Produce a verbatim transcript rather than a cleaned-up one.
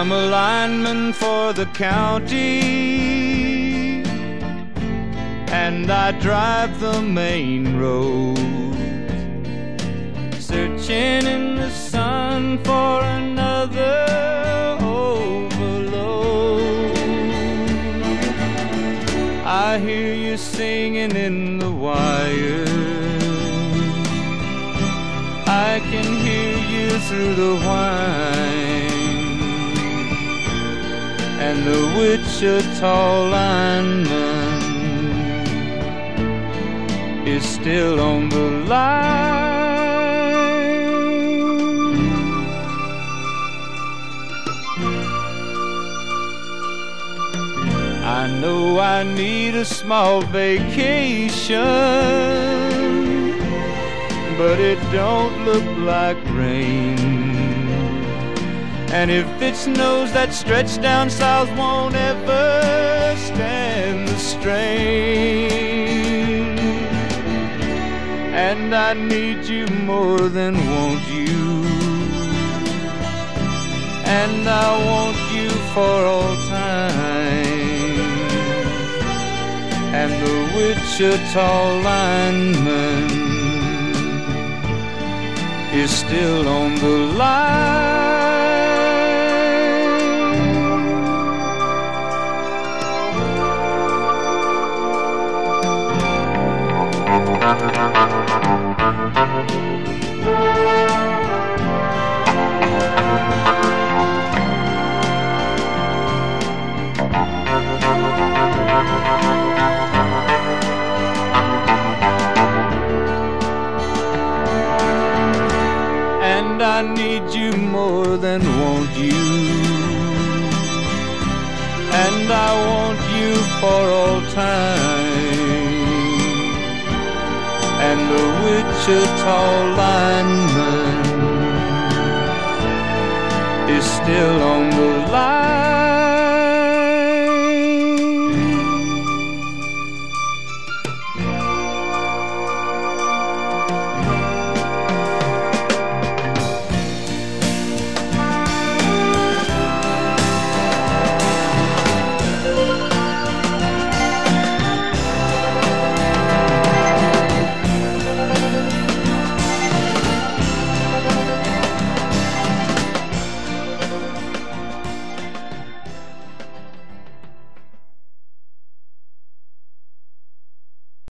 I'm a lineman for the county, and I drive the main road, searching in the sun for another overload. I hear you singing in the wire, I can hear you through the whine, and the Wichita lineman is still on the line. I know I need a small vacation, but it don't look like rain. And if it snows, that stretch down south won't ever stand the strain. And I need you more than want you, and I want you for all time. And the Wichita lineman is still on the line. And I need you more than want you, and I want you for all time. And the Wichita lineman is still on the